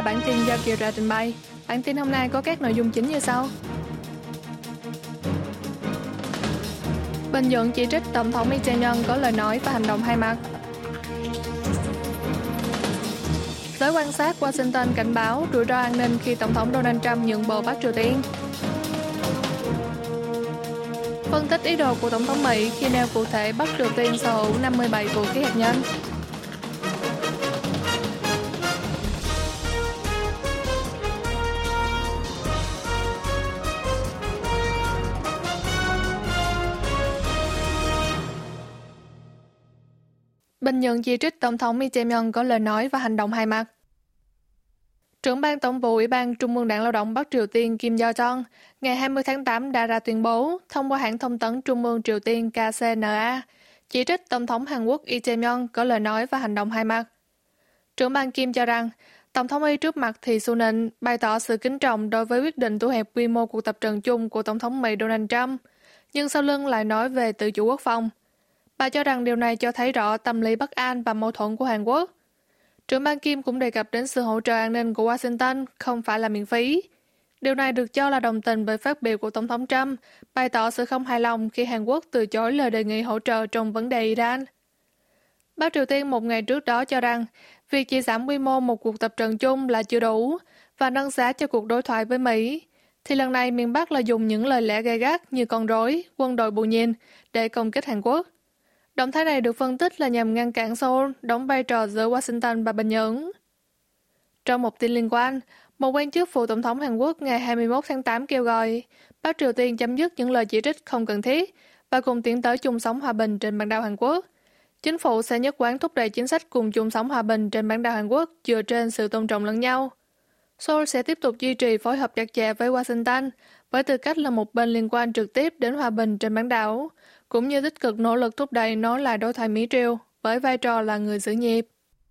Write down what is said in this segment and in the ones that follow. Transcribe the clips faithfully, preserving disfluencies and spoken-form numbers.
là bản tin do Kiều Trà trình bày. Bản tin hôm nay có các nội dung chính như sau. Bình Nhưỡng chỉ trích Tổng thống Lee Jae-myung có lời nói và hành động hai mặt. Giới quan sát Washington cảnh báo rủi ro an ninh khi Tổng thống Donald Trump nhượng bộ Bắc Triều Tiên. Phân tích ý đồ của Tổng thống Mỹ khi nêu cụ thể Bắc Triều Tiên sở hữu năm mươi bảy vũ khí hạt nhân. Bình Nhưỡng chỉ trích Tổng thống Lee Jae-myung có lời nói và hành động hai mặt. Trưởng ban Tổng vụ Ủy ban Trung ương Đảng Lao động Bắc Triều Tiên Kim Do-jong ngày hai mươi tháng tám đã ra tuyên bố thông qua hãng thông tấn Trung ương Triều Tiên K C N A chỉ trích Tổng thống Hàn Quốc Lee Jae-myung có lời nói và hành động hai mặt. Trưởng ban Kim cho rằng Tổng thống Lee trước mặt thì xu nịnh bày tỏ sự kính trọng đối với quyết định thu hẹp quy mô cuộc tập trận chung của Tổng thống Mỹ Donald Trump, nhưng sau lưng lại nói về tự chủ quốc phòng. Bà cho rằng điều này cho thấy rõ tâm lý bất an và mâu thuẫn của Hàn Quốc. Trưởng ban Kim cũng đề cập đến sự hỗ trợ an ninh của Washington không phải là miễn phí. Điều này được cho là đồng tình với phát biểu của Tổng thống Trump, bày tỏ sự không hài lòng khi Hàn Quốc từ chối lời đề nghị hỗ trợ trong vấn đề Iran. Bắc Triều Tiên một ngày trước đó cho rằng việc chỉ giảm quy mô một cuộc tập trận chung là chưa đủ và nâng giá cho cuộc đối thoại với Mỹ, thì lần này miền Bắc là dùng những lời lẽ gay gắt như con rối, quân đội bù nhìn để công kích Hàn Quốc. Động thái này được phân tích là nhằm ngăn cản Seoul đóng vai trò giữa Washington và Bình Nhưỡng. Trong một tin liên quan, một quan chức phụ Tổng thống Hàn Quốc ngày hai mươi mốt tháng tám kêu gọi Bắc Triều Tiên chấm dứt những lời chỉ trích không cần thiết và cùng tiến tới chung sống hòa bình trên bán đảo Hàn Quốc. Chính phủ sẽ nhất quán thúc đẩy chính sách cùng chung sống hòa bình trên bán đảo Hàn Quốc dựa trên sự tôn trọng lẫn nhau. Seoul sẽ tiếp tục duy trì phối hợp chặt chẽ với Washington với tư cách là một bên liên quan trực tiếp đến hòa bình trên bán đảo, cũng như tích cực nỗ lực thúc đẩy nối lại đối thoại Mỹ-Triều với vai trò là người giữ nhịp.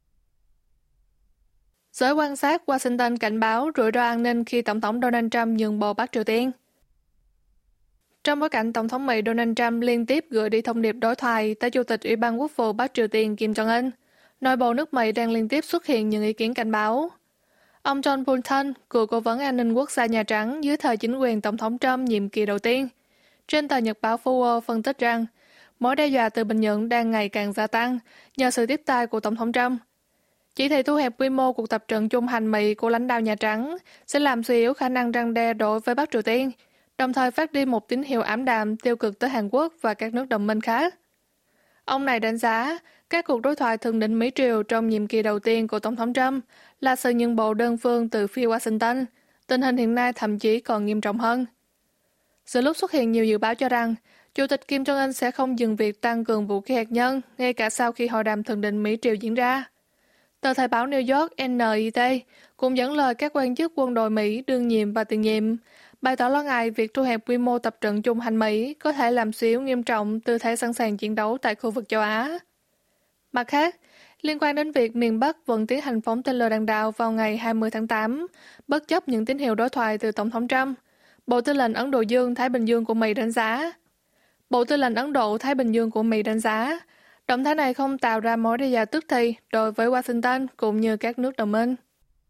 Giới quan sát Washington cảnh báo rủi ro an ninh khi Tổng thống Donald Trump nhượng bộ Bắc Triều Tiên. Trong bối cảnh Tổng thống Mỹ Donald Trump liên tiếp gửi đi thông điệp đối thoại tới Chủ tịch Ủy ban Quốc vụ Bắc Triều Tiên Kim Jong-un, nội bộ nước Mỹ đang liên tiếp xuất hiện những ý kiến cảnh báo. Ông John Bolton, cựu cố vấn an ninh quốc gia Nhà Trắng dưới thời chính quyền Tổng thống Trump nhiệm kỳ đầu tiên, trên tờ Nhật báo Forward phân tích rằng mối đe dọa từ Bình Nhưỡng đang ngày càng gia tăng nhờ sự tiếp tay của Tổng thống Trump. Chỉ thị thu hẹp quy mô cuộc tập trận chung Hàn Mỹ của lãnh đạo Nhà Trắng sẽ làm suy yếu khả năng răn đe đối với Bắc Triều Tiên, đồng thời phát đi một tín hiệu ảm đạm tiêu cực tới Hàn Quốc và các nước đồng minh khác. Ông này đánh giá các cuộc đối thoại thượng đỉnh Mỹ-Triều trong nhiệm kỳ đầu tiên của Tổng thống Trump là sự nhượng bộ đơn phương từ phía Washington. Tình hình hiện nay thậm chí còn nghiêm trọng hơn. Giữa lúc xuất hiện nhiều dự báo cho rằng Chủ tịch Kim Jong-un sẽ không dừng việc tăng cường vũ khí hạt nhân ngay cả sau khi hội đàm thượng đỉnh Mỹ-Triều diễn ra. Tờ Thời báo New York N I T cũng dẫn lời các quan chức quân đội Mỹ đương nhiệm và tiền nhiệm, bày tỏ lo ngại việc thu hẹp quy mô tập trận chung Hàn Mỹ có thể làm suy yếu nghiêm trọng tư thế sẵn sàng chiến đấu tại khu vực châu Á. Mặt khác, liên quan đến việc miền Bắc vẫn tiến hành phóng tên lửa đạn đạo vào ngày hai mươi tháng tám, bất chấp những tín hiệu đối thoại từ Tổng thống Trump, Bộ Tư lệnh Ấn Độ Dương-Thái Bình Dương của Mỹ đánh giá. Bộ Tư lệnh Ấn Độ-Thái Bình Dương của Mỹ đánh giá, động thái này không tạo ra mối đe dọa tức thì đối với Washington cũng như các nước đồng minh.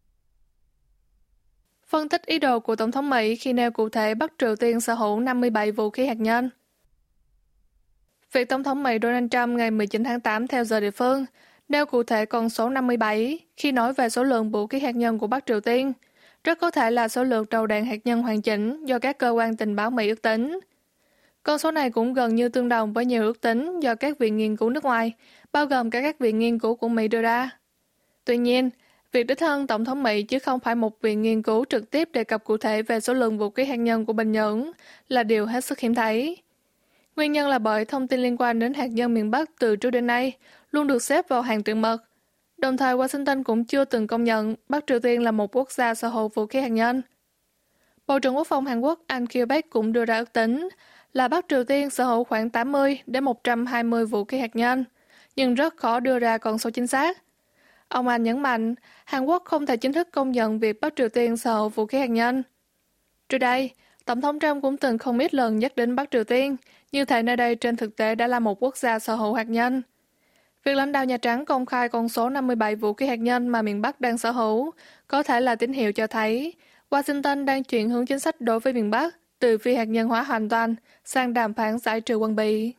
Phân tích ý đồ của Tổng thống Mỹ khi nêu cụ thể Bắc Triều Tiên sở hữu năm mươi bảy vũ khí hạt nhân. Việc Tổng thống Mỹ Donald Trump ngày mười chín tháng tám theo giờ địa phương nêu cụ thể con số năm mươi bảy khi nói về số lượng vũ khí hạt nhân của Bắc Triều Tiên, rất có thể là số lượng đầu đạn hạt nhân hoàn chỉnh do các cơ quan tình báo Mỹ ước tính. Con số này cũng gần như tương đồng với nhiều ước tính do các viện nghiên cứu nước ngoài, bao gồm cả các viện nghiên cứu của Mỹ đưa ra. Tuy nhiên, việc đích thân Tổng thống Mỹ chứ không phải một viện nghiên cứu trực tiếp đề cập cụ thể về số lượng vũ khí hạt nhân của Bình Nhưỡng là điều hết sức hiếm thấy. Nguyên nhân là bởi thông tin liên quan đến hạt nhân miền Bắc từ trước đến nay luôn được xếp vào hàng tuyệt mật. Đồng thời Washington cũng chưa từng công nhận Bắc Triều Tiên là một quốc gia sở hữu vũ khí hạt nhân. Bộ trưởng Quốc phòng Hàn Quốc An Kyung-baek cũng đưa ra ước tính là Bắc Triều Tiên sở hữu khoảng tám mươi đến một trăm hai mươi vũ khí hạt nhân, nhưng rất khó đưa ra con số chính xác. Ông An nhấn mạnh, Hàn Quốc không thể chính thức công nhận việc Bắc Triều Tiên sở hữu vũ khí hạt nhân. Trước đây, Tổng thống Trump cũng từng không ít lần nhắc đến Bắc Triều Tiên, như thể nơi đây trên thực tế đã là một quốc gia sở hữu hạt nhân. Việc lãnh đạo Nhà Trắng công khai con số năm mươi bảy vũ khí hạt nhân mà miền Bắc đang sở hữu có thể là tín hiệu cho thấy Washington đang chuyển hướng chính sách đối với miền Bắc từ phi hạt nhân hóa hoàn toàn sang đàm phán giải trừ quân bị.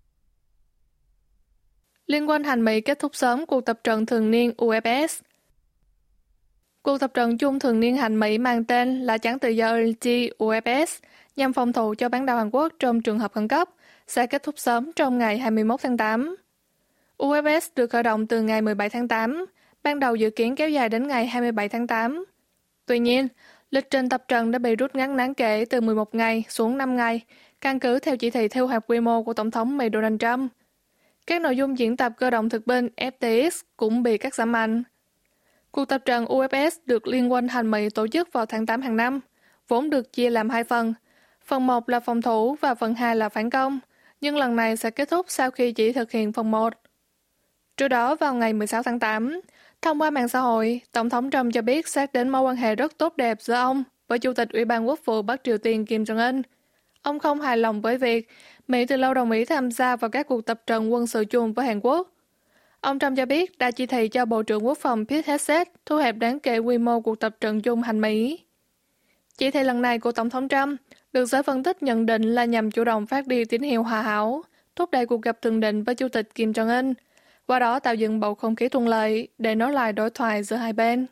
Liên quân Hàn Mỹ kết thúc sớm cuộc tập trận thường niên u ép ét. Cuộc tập trận chung thường niên Hàn Mỹ mang tên là Chắn tự do lờ tê u ép ét nhằm phòng thủ cho bán đảo Hàn Quốc trong trường hợp khẩn cấp sẽ kết thúc sớm trong ngày hai mươi mốt tháng tám. u ép ét được khởi động từ ngày mười bảy tháng tám, ban đầu dự kiến kéo dài đến ngày hai mươi bảy tháng tám. Tuy nhiên, lịch trình tập trận đã bị rút ngắn đáng kể từ mười một ngày xuống năm ngày, căn cứ theo chỉ thị thu hẹp quy mô của Tổng thống Mỹ Donald Trump. Các nội dung diễn tập cơ động thực binh ép tê ích cũng bị cắt giảm mạnh. Cuộc tập trận u ép ét được Liên quân Hàn Mỹ tổ chức vào tháng tám hàng năm, vốn được chia làm hai phần. Phần một là phòng thủ và phần hai là phản công, nhưng lần này sẽ kết thúc sau khi chỉ thực hiện phần một. Trước đó, vào ngày mười sáu tháng tám, thông qua mạng xã hội, Tổng thống Trump cho biết xét đến mối quan hệ rất tốt đẹp giữa ông với Chủ tịch Ủy ban Quốc vụ Bắc Triều Tiên Kim Jong-un. Ông không hài lòng với việc Mỹ từ lâu đồng ý tham gia vào các cuộc tập trận quân sự chung với Hàn Quốc. Ông Trump cho biết đã chỉ thị cho Bộ trưởng Quốc phòng Pete Hegseth thu hẹp đáng kể quy mô cuộc tập trận chung Hàn Mỹ. Chỉ thị lần này của Tổng thống Trump được giới phân tích nhận định là nhằm chủ động phát đi tín hiệu hòa hảo, thúc đẩy cuộc gặp thượng đỉnh với Chủ tịch Kim Jong-un, qua đó tạo dựng bầu không khí thuận lợi để nối lại đối thoại giữa hai bên.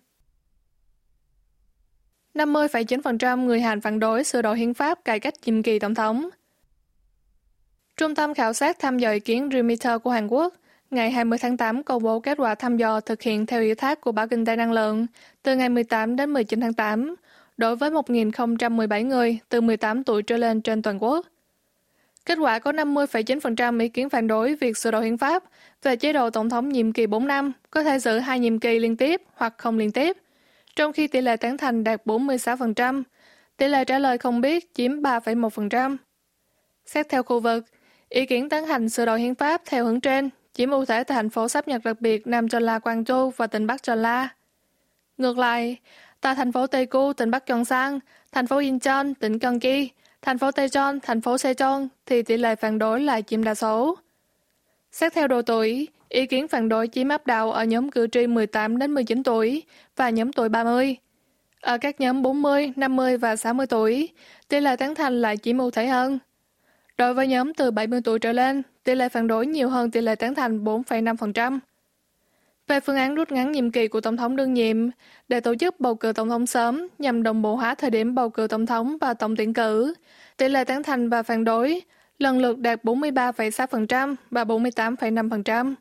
năm mươi phẩy chín phần trăm người Hàn phản đối sửa đổi hiến pháp cải cách nhiệm kỳ tổng thống. Trung tâm khảo sát thăm dò ý kiến Reuters của Hàn Quốc ngày hai mươi tháng tám công bố kết quả thăm dò thực hiện theo ủy thác của Báo Kinh tế Năng lượng từ ngày mười tám đến mười chín tháng tám đối với một nghìn không trăm mười bảy người từ mười tám tuổi trở lên trên toàn quốc. Kết quả có năm mươi phẩy chín phần trăm ý kiến phản đối việc sửa đổi hiến pháp về chế độ tổng thống nhiệm kỳ bốn năm có thể giữ hai nhiệm kỳ liên tiếp hoặc không liên tiếp, trong khi tỷ lệ tán thành đạt bốn mươi sáu phần trăm, tỷ lệ trả lời không biết chiếm ba phẩy một phần trăm. Xét theo khu vực, ý kiến tán thành sửa đổi hiến pháp theo hướng trên chiếm ưu thế tại thành phố sáp nhập đặc biệt Nam Jeolla Gwangju và tỉnh Bắc Jeolla. Ngược lại, tại thành phố Daegu, tỉnh Bắc Gyeongsang, thành phố Incheon, tỉnh Gyeonggi, thành phố Daejeon, thành phố Sejong thì tỷ lệ phản đối lại chiếm đa số. Xét theo độ tuổi, ý kiến phản đối chiếm áp đảo ở nhóm cử tri mười tám đến mười chín tuổi và nhóm tuổi ba mươi. Ở các nhóm bốn mươi, năm mươi và sáu mươi tuổi, tỷ lệ tán thành lại chiếm ưu thế hơn. Đối với nhóm từ bảy mươi tuổi trở lên, tỷ lệ phản đối nhiều hơn tỷ lệ tán thành bốn phẩy năm phần trăm. Về phương án rút ngắn nhiệm kỳ của Tổng thống đương nhiệm để tổ chức bầu cử tổng thống sớm nhằm đồng bộ hóa thời điểm bầu cử tổng thống và tổng tuyển cử, tỷ lệ tán thành và phản đối lần lượt đạt bốn mươi ba phẩy sáu phần trăm và bốn mươi tám phẩy năm phần trăm.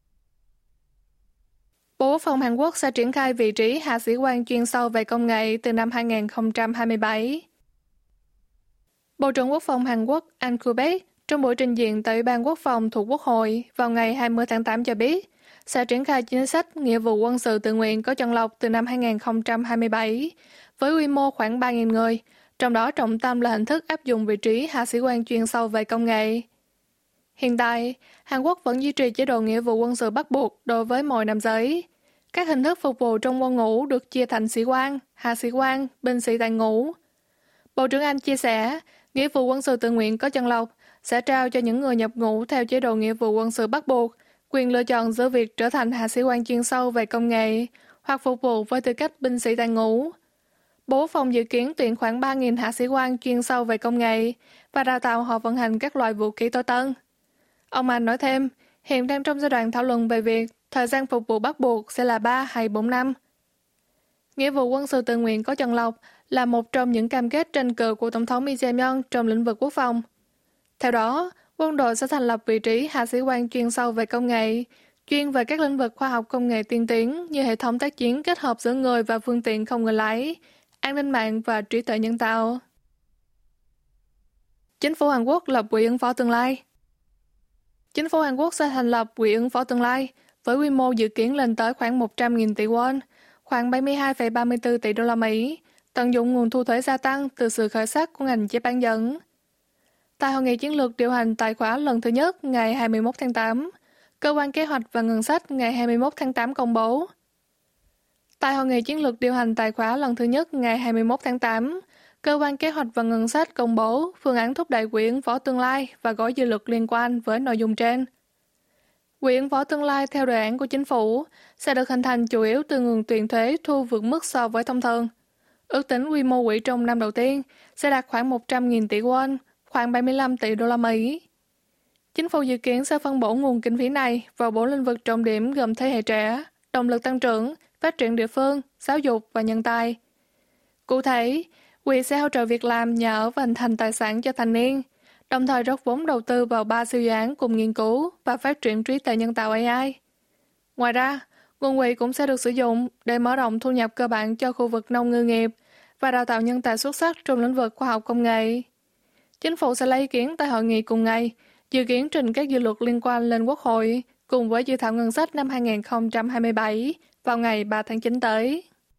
Bộ Quốc phòng Hàn Quốc sẽ triển khai vị trí hạ sĩ quan chuyên sâu về công nghệ từ năm hai nghìn không trăm hai mươi bảy. Bộ trưởng Quốc phòng Hàn Quốc An Ku-baek trong buổi trình diện tại Ủy ban Quốc phòng thuộc Quốc hội vào ngày hai mươi tháng tám cho biết sẽ triển khai chính sách nghĩa vụ quân sự tự nguyện có chọn lọc từ năm hai nghìn không trăm hai mươi bảy với quy mô khoảng ba nghìn người, trong đó trọng tâm là hình thức áp dụng vị trí hạ sĩ quan chuyên sâu về công nghệ. Hiện tại, Hàn Quốc vẫn duy trì chế độ nghĩa vụ quân sự bắt buộc đối với mọi nam giới. Các hình thức phục vụ trong quân ngũ được chia thành sĩ quan, hạ sĩ quan, binh sĩ tại ngũ. Bộ trưởng Anh chia sẻ, nghĩa vụ quân sự tự nguyện có chọn lọc sẽ trao cho những người nhập ngũ theo chế độ nghĩa vụ quân sự bắt buộc quyền lựa chọn giữa việc trở thành hạ sĩ quan chuyên sâu về công nghệ hoặc phục vụ với tư cách binh sĩ tại ngũ. Bộ Quốc phòng dự kiến tuyển khoảng ba nghìn hạ sĩ quan chuyên sâu về công nghệ và đào tạo họ vận hành các loại vũ khí tối tân. Ông Anh nói thêm, hiện đang trong giai đoạn thảo luận về việc thời gian phục vụ bắt buộc sẽ là ba hay bốn năm. Nghĩa vụ quân sự tự nguyện có chọn lọc là một trong những cam kết tranh cử của Tổng thống Lee Jae-myung trong lĩnh vực quốc phòng. Theo đó, quân đội sẽ thành lập vị trí hạ sĩ quan chuyên sâu về công nghệ, chuyên về các lĩnh vực khoa học công nghệ tiên tiến như hệ thống tác chiến kết hợp giữa người và phương tiện không người lái, an ninh mạng và trí tuệ nhân tạo. Chính phủ Hàn Quốc lập quỹ ứng phó tương lai. Chính phủ Hàn Quốc sẽ thành lập quỹ ứng phó tương lai với quy mô dự kiến lên tới khoảng một trăm nghìn tỷ won, khoảng bảy mươi hai phẩy ba mươi tư tỷ đô la Mỹ, tận dụng nguồn thu thuế gia tăng từ sự khởi sắc của ngành chế bán dẫn. Tại hội nghị chiến lược điều hành tài khóa lần thứ nhất ngày hai mươi mốt tháng tám, Cơ quan Kế hoạch và Ngân sách ngày hai mươi mốt tháng tám công bố. Tại hội nghị chiến lược điều hành tài khóa lần thứ nhất ngày hai mươi mốt tháng tám, Cơ quan Kế hoạch và Ngân sách công bố phương án thúc đẩy quỹ ứng phó tương lai và gói dự luật liên quan với nội dung trên. Quỹ ứng phó tương lai theo đề án của chính phủ sẽ được hình thành chủ yếu từ nguồn tiền thuế thu vượt mức so với thông thường. Ước tính quy mô quỹ trong năm đầu tiên sẽ đạt khoảng một trăm nghìn tỷ won, khoảng bảy mươi lăm tỷ đô la Mỹ. Chính phủ dự kiến sẽ phân bổ nguồn kinh phí này vào bốn lĩnh vực trọng điểm gồm thế hệ trẻ, động lực tăng trưởng, phát triển địa phương, giáo dục và nhân tài. Cụ thể, quỹ sẽ hỗ trợ việc làm, nhà ở và hình thành tài sản cho thanh niên, đồng thời rót vốn đầu tư vào ba siêu dự án cùng nghiên cứu và phát triển trí tuệ nhân tạo A I. Ngoài ra, nguồn quỹ cũng sẽ được sử dụng để mở rộng thu nhập cơ bản cho khu vực nông ngư nghiệp và đào tạo nhân tài xuất sắc trong lĩnh vực khoa học công nghệ. Chính phủ sẽ lấy ý kiến tại hội nghị cùng ngày, dự kiến trình các dự luật liên quan lên Quốc hội cùng với dự thảo ngân sách năm hai không hai bảy vào ngày ba tháng chín tới.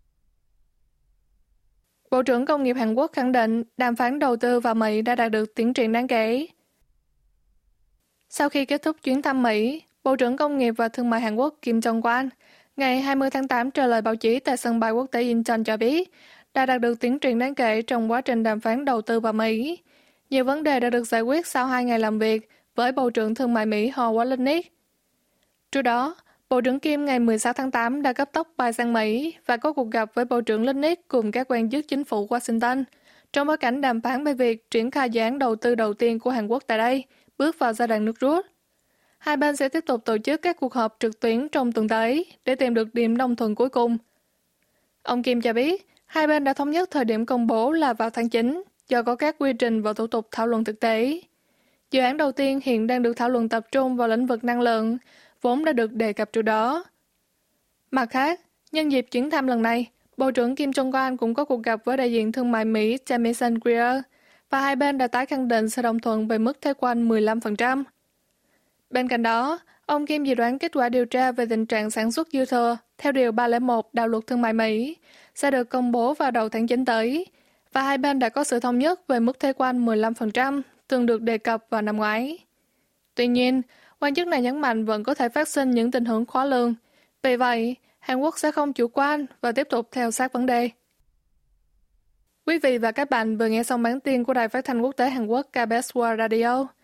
Bộ trưởng Công nghiệp Hàn Quốc khẳng định đàm phán đầu tư vào Mỹ đã đạt được tiến triển đáng kể. Sau khi kết thúc chuyến thăm Mỹ, Bộ trưởng Công nghiệp và Thương mại Hàn Quốc Kim Jong-kwon ngày hai mươi tháng tám trả lời báo chí tại sân bay quốc tế Incheon cho biết đã đạt được tiến triển đáng kể trong quá trình đàm phán đầu tư vào Mỹ. Nhiều vấn đề đã được giải quyết sau hai ngày làm việc với Bộ trưởng Thương mại Mỹ Ho Wallenick. Trước đó, Bộ trưởng Kim ngày mười sáu tháng tám đã cấp tốc bay sang Mỹ và có cuộc gặp với Bộ trưởng Linick cùng các quan chức chính phủ Washington trong bối cảnh đàm phán về việc triển khai dự án đầu tư đầu tiên của Hàn Quốc tại đây, bước vào giai đoạn nước rút. Hai bên sẽ tiếp tục tổ chức các cuộc họp trực tuyến trong tuần tới để tìm được điểm đồng thuận cuối cùng. Ông Kim cho biết, hai bên đã thống nhất thời điểm công bố là vào tháng chín, do có các quy trình và thủ tục thảo luận thực tế. Dự án đầu tiên hiện đang được thảo luận tập trung vào lĩnh vực năng lượng, vốn đã được đề cập trước đó. Mặt khác, nhân dịp chuyến thăm lần này, Bộ trưởng Kim Jong-un cũng có cuộc gặp với đại diện thương mại Mỹ Jamieson Greer và hai bên đã tái khẳng định sự đồng thuận về mức thuế quan mười lăm phần trăm. Bên cạnh đó, ông Kim dự đoán kết quả điều tra về tình trạng sản xuất dư thừa theo Điều ba không một Đạo luật Thương mại Mỹ sẽ được công bố vào đầu tháng chín tới, và hai bên đã có sự thống nhất về mức thuế quan mười lăm phần trăm từng được đề cập vào năm ngoái. Tuy nhiên, quan chức này nhấn mạnh vẫn có thể phát sinh những tình huống khó lường. Vì vậy, Hàn Quốc sẽ không chủ quan và tiếp tục theo sát vấn đề. Quý vị và các bạn vừa nghe xong bản tin của Đài Phát thanh Quốc tế Hàn Quốc ca bê ét World Radio.